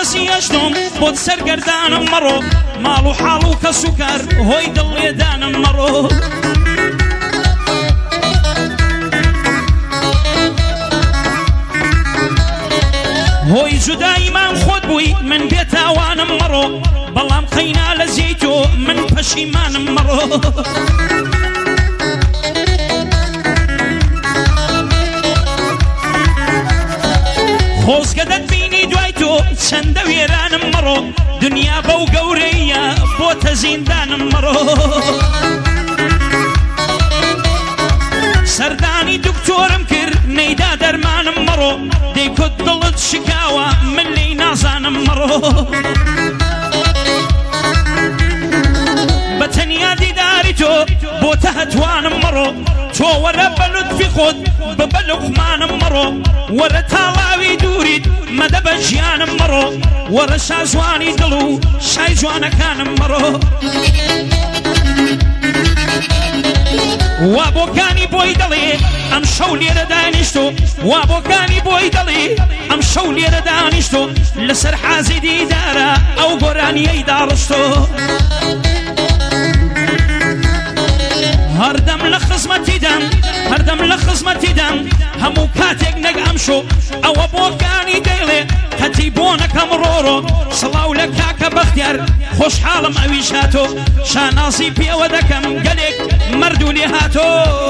ڕۆژی ئەژنۆم بۆت سەرگەردانم مەڕۆ ماڵ و حاڵ و کەس و کار هۆی دڵێدانم مەڕۆ هۆی جوداییمان خۆت بووی من بێتاوانم مەڕۆ بەڵام قەینا لە جێی تۆ من پەشیمانم مەڕۆ خۆزگە دەتبینی دوای تۆ چەندە وێرانم مەڕۆ دنیا بەو گەورەیە بۆتە زیندانم مەڕۆ سەردانی دکتۆرم کرد نەیدا دەرمانم مەڕۆ دەیکوت دڵت شکاوە من لێی نازانم مەڕۆ بە تەنیا دیداری تۆ بۆتە هەتوانم مەڕۆ تۆ وەرە بە لوتفی خۆت ببە لوقمانم مەڕۆ وەرە تاڵاوی دووریت مەدە بە ژیانم مەڕۆ وەرە شازوانی دڵ و شای جوانەکانم مەڕۆ وا بۆکانی بۆی دەڵێ ئەم شەو لێرە دانیشتۆ وا بۆکانی بۆی دەڵێ ئەم شەو لێرە دانیشتۆ لەسەر حازی دیدارە ئەو گۆرانیەی داڕشتۆ هەردەم لە خزمەتیدەم هەردەم لە خزمەتیدەم هەموو کاتێک نەک ئەمشۆ ئەوە بۆکانی دەیڵێ هەتی بۆ نەکەم ڕۆڕۆ سڵاو لە کاکە بەختیار خۆشحاڵم ئەویش هاتۆ شانازی پێوە دەکەم گەلێک مەردوو لێ هاتۆ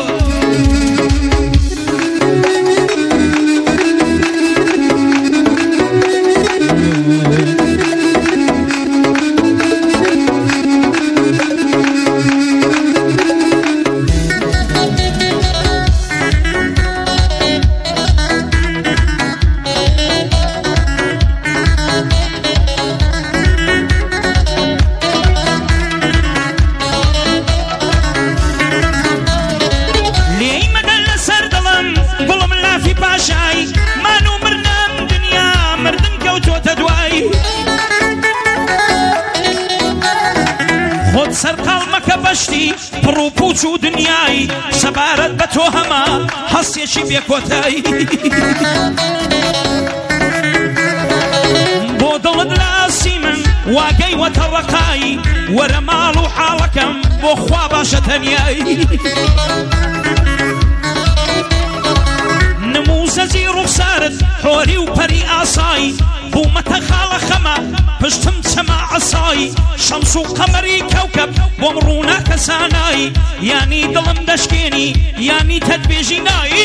سەرقاڵ مەکە بەشتی پڕ و پوچ و دنیای سەبارەت بە تۆ هەما هەستێکی بێکۆتایی بۆ دڵت لاسی من واگەی وەتەڕەقایی وەرە ماڵ و حاڵەکەم بۆ خوا باشە تەنیایی نموزەجی ڕوخسارت حۆری و پەری ئاسایی بوومەتە خاڵە خەمە پشتم چەمە عەسایی شەمس و قەمەری کەوکەب بۆم ڕوونا کەسانایی یانی دڵم دەشکێنی یانی تەدبێژی نایی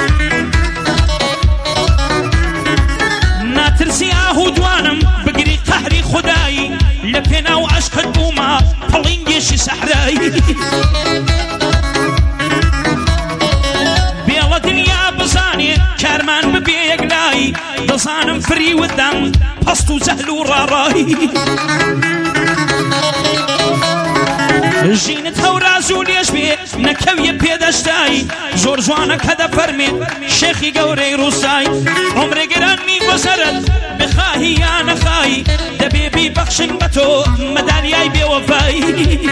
ناترسی ئاهوو دوانم بگری قەهری خودایی لە پێناو عەشقت بوومە پەڵینگێشی سەحرایی بێڵە دنیا بزانێ کارمان ببێ یەکلایی دەزانم فری ودەم پەست و جەهل و ڕاڕایی ژینت هەوراز و لێش بێ نەکەویە پێدەشتایی زۆر جوانە کە دەفەرمێ شێخی گەورەی ڕووسای عومرێ گەرانی گۆزەرت بخواهی یا نەخایی دەبێ بیبەخشن بە تۆ مەدالیای بێوەفایی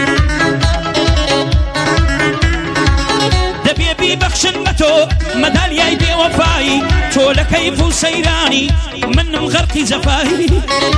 دەبێ بیبەخشن بە تۆ مەدالیای بێوەفایی تۆ لە کەیف و سەیرانی منم غەرقی جەفایی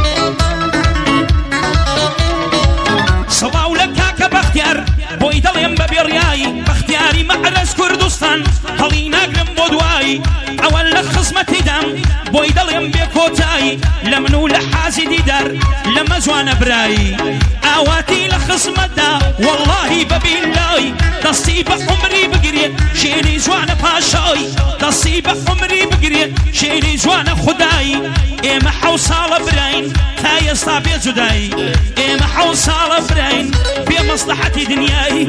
سڵاو لە کاکە بەختیار بۆی دەڵێم بە بێڕیایی بەختیاری مەعرەز کوردستان هەڵی ناگرم بۆ دوایی ئەوە لە خزمەتیدام بۆی دەڵێم بێ کۆتایی لە من و لە حازی دیدار لەمە جوانە برایی ئاواتی لە خزمەتدا وەڵڵاهی بەبیلای دەستی بە عومری بگرێت شێری جوانە پاشایی دەستی بە عومری بگرێت شێری جوانە خودایی ئێمە حەو ساڵە براین تا ئێستا بێ جودایی ئێمە حەو ساڵە براین بێ مەسلحەتی دنیایی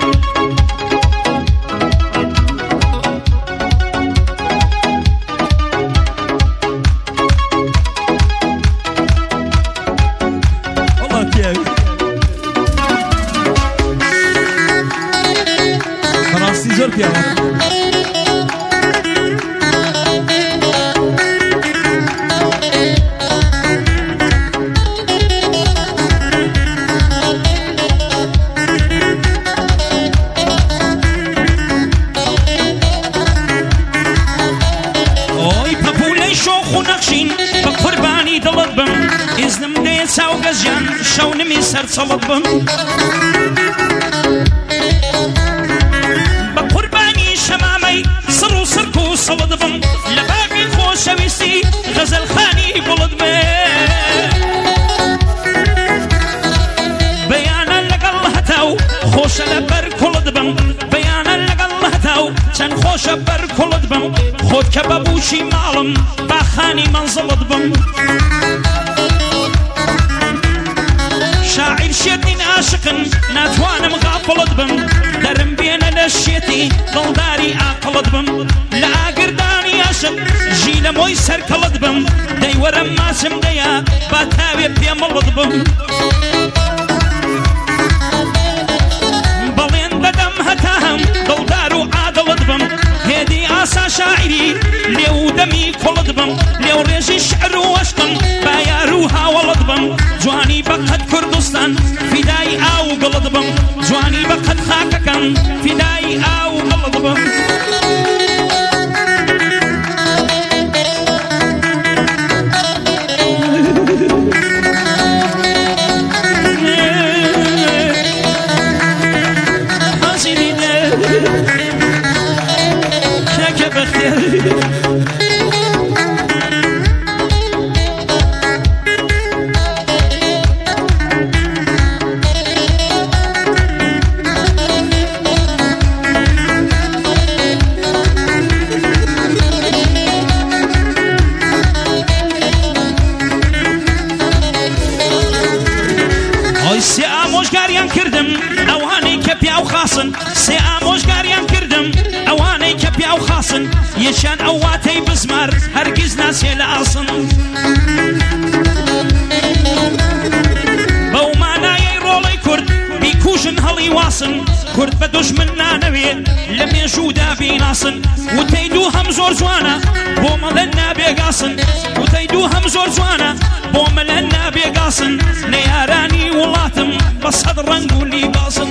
زۆر پیاوە ئیزنم دێ چاو گەژیان شەو نمی سەر چەڵت بم بە قوربانی شەمامەی سڕ و سرک و سەڵت بم لە باقی خۆشەویستی غەزەلخانی گوڵت بێ بەیانە لەگەڵ هەتاو خۆشە لە بەر کوڵت بم بەیانە لەگەڵ هەتاو چەند خۆشە بەر کوڵت بم خۆت کە بە بوشی ماڵم باخانی مەنزڵت بم شاعر شێتین عاشقن ناتوانم غافڵت بم دەرم بێنە لە شێتی دڵداری ئاقڵت بم لە ئاگردانی عاشق ژی لە مۆی سەرکەڵت بم دەیوەرە ماچم دەیە با تاوێ پێمەڵت بم بەڵێن دەدەم هەتا هەم دڵدار و عادڵت بم هێدی ئاسا شاعری لێو دەمی کوڵت بم لێو ڕێژی شعر و عەشقم با یار و هاوڵت بم جوانی بەقەد کوردستان فیدای ئاو گڵت بم جوانی بەقەد خاکەکەم فیدای ئاو گڵت بم سێ ئامۆژگاریان کردم ئەوانەی کە پیا و خاسن سێ ئامۆژگاریان کردم ئەوانەی کە پیا و خاسن یەکیان ئەو واتەی بزمار هەرگیز ناسێ لە ئاسن بەو مانایەی ڕۆڵەی کورد بیکوژن هەڵی واسن کورد بە دوژمن نانەوێت لە مێژوودا بیناسن وتەی دوو هەم زۆر جوانە بۆ مەڵەن نابێگاسن وتەی دوو هەم زۆر جوانە بۆ مەلەن نابێگاسن نەیارانی وڵاتم بە سەد ڕەنگ و لیباسن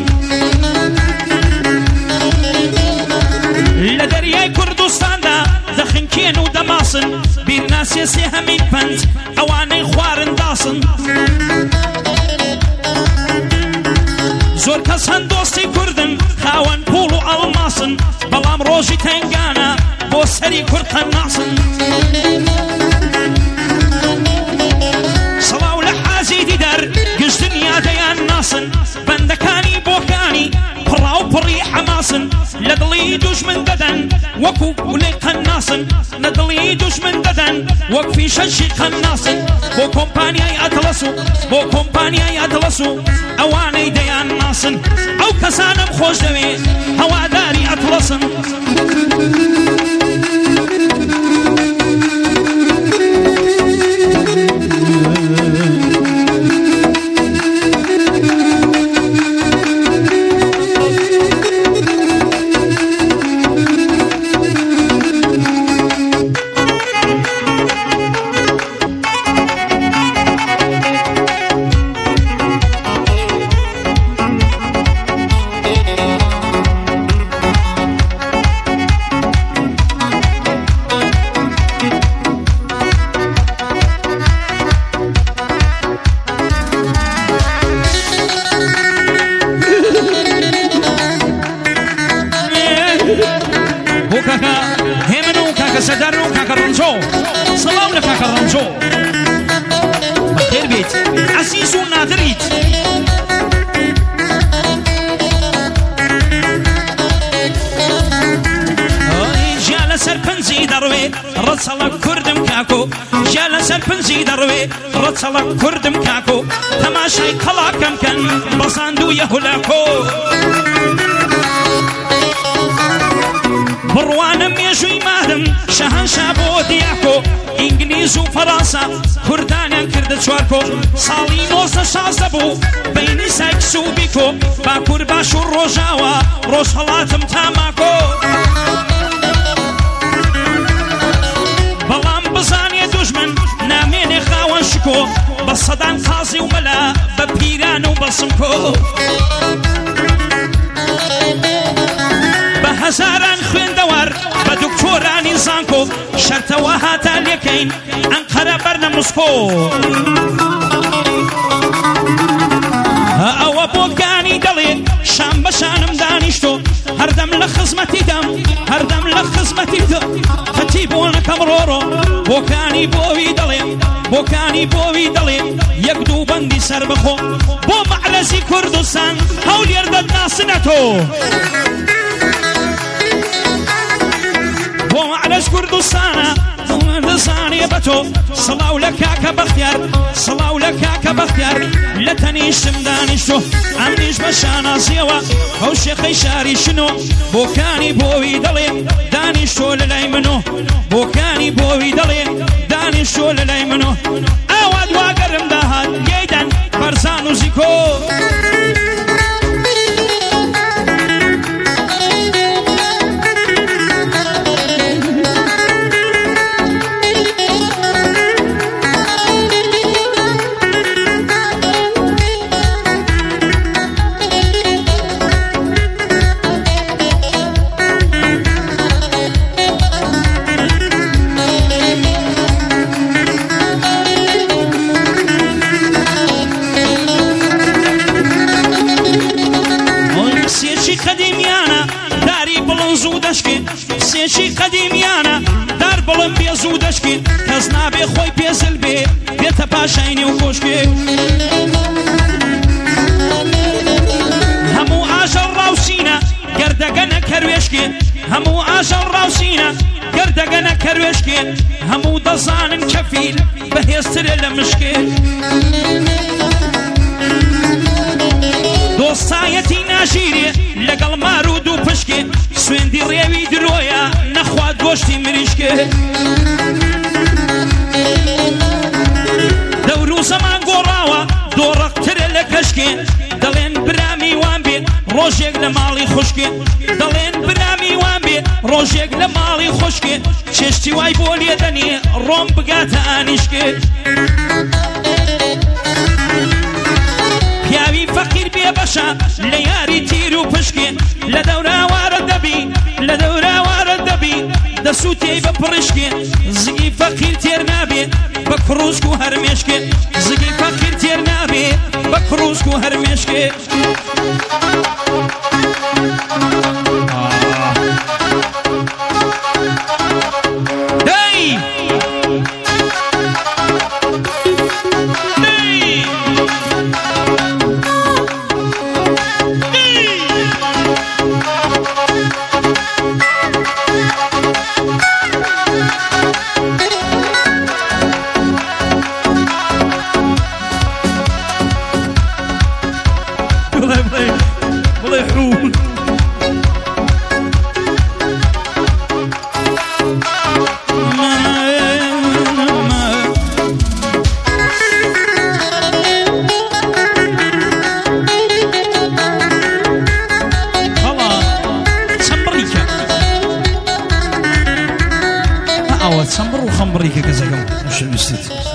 لە دەریای کوردستاندا دەخنکێن و دەماسن بیرناسێ سێ هەمین پەنج ئەوانەی خوارن داسن زۆر کەس هەن دۆستی کوردن خاوەن پوڵ و ئەڵماسن بەڵام ڕۆژی تەنگانە بۆ سەری کورد قەناسن سەڵاو لە حازی دیدار گشتن یادەیان ناسن بەندەکانی بۆکانی پڕا و پڕی حەماسن لە دڵی دوژمن دەدەن وەکو گولەی قەناسن لە دڵی دوژمن دەدەن وەک فیشەشی قەناسن بۆ کۆمپانیای ئەتڵەس و بۆ کۆمپانیای ئەتڵەس و ئەوانەی دەیان ناسن ئەو کەسانم خۆش دەوێت هەواداری ئەتڵەسن سلام لك كرنجو بخير بيت عزيز ونادريت جال سرپنزي دروي رصلك كردم كاكو جال سرپنزي دروي رصلك كردم كاكو تماشي قلاكم كان بصاندو يهلاكو بڕوانم مێژووی مادم شەهەنشا بۆ دیاکۆ ئینگلیز و فەڕەنسا کوردانیان کردە چوارکۆ ساڵی 1916 بوو بەینی سایکس و بیکۆ باکوور باش و ڕۆژاوە ڕۆژ هەڵاتم تاماکۆ بەڵام بزانێ دوژمن نامێنێ خاوەن شکۆ بە سەدان قازی و مەلا بە پیران و بەسمکۆ هەزاران خوێندەوەر بە دکتۆرانی زانکۆ شەرتەوە هاتە لێکەین ئەنقەرە بەرنە موسکۆ کەم ڕۆڕۆ بۆکانی بۆوی دەڵێم بۆکانی بۆوی دەڵێم یەک دوو بەندی سەر بخۆ بۆ مەعرەزی کوردستان هەولێر دەتناسنەتۆ بۆ مەعرەز کوردستانە دەزانێ بە تۆ سڵاو لە کاکە بەختیار سڵاو لە کاکە بەختیار لە تەنیشتم دانیشتۆ ئەمنیش بە شانازیەوە ئەو شێخەی شاری شنۆ بۆکانی بۆوی دەڵێ دانیشتۆ لە لای منۆ بۆکانی بۆوی دەڵێ دانیشتۆ لە لای منۆ ئاوا دواگەرم داهات یەیدەن بەرزان و زیکۆ سێشی قەدیمیانە دار بڵم بێزوو دەشکێ کەس نابێ خۆی پێزل بێ بێتە پاشاینێ و کۆشکێ هەموو ئاژەڵ ڕاوسینە گەردەگەنە کەروێشکێ هەموو ئاژەڵ ڕاوسینە گەردەگەنە کەروێشکێ هەموو دەزانن کەفیل بەهێزترە لە مشکێ دۆستایەتی ناژیرێ لەگەڵ مار و دوو پشکێ سوێندی ڕێوی درۆیە نەخوات گۆشتی مریشکێ دەور و زەمان گۆڕاوە دۆڕەقترە لە کەشکێ دەڵێن برامی وان بێ ڕۆژێک لە ماڵی خوشکێ دەڵێن برامی وان بێ ڕۆژێک لە ماڵی خوشکێ چێشتی وای بۆ لێدەنێ ڕۆم بگاتە ئانیشکێ پیاوی فەقیر بێ بەشە لە یاری تیر و پشکێ لە دەوراوارە دەبی لە دەوراوارە دەبی دەسووتێی بە پڕشکێ زگی فەقیر تێر نابێ بە کڕوسک و هەرمێشکێ زگی فەقیر تێر نابێ بە کڕوسک و هەرمێشکێ خمريكا كذا مش نسيت